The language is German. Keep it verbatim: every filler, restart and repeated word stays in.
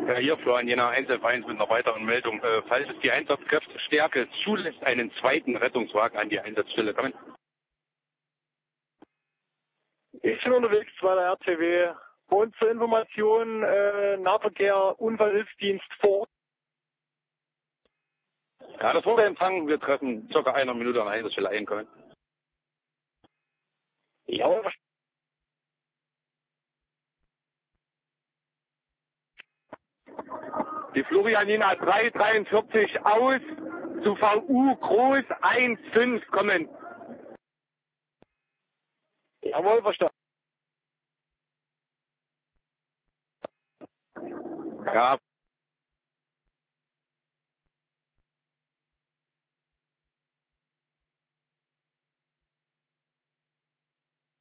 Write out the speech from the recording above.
Ja, hier Florian Jena eins F eins mit einer weiteren Meldung. Äh, falls es die Einsatzkräftestärke zulässt, einen zweiten Rettungswagen an die Einsatzstelle kommen. Ich bin unterwegs bei der R T W. Und zur Information, äh, Nahverkehr, Unfallhilfsdienst vor Ort. Ja, das wurde empfangen. Wir treffen circa einer Minute an der Einsatzstelle einkommen. Ja, Die Florian Jena drei dreiundvierzig aus zu V U Groß eins fünf kommen. jawohl, verstanden.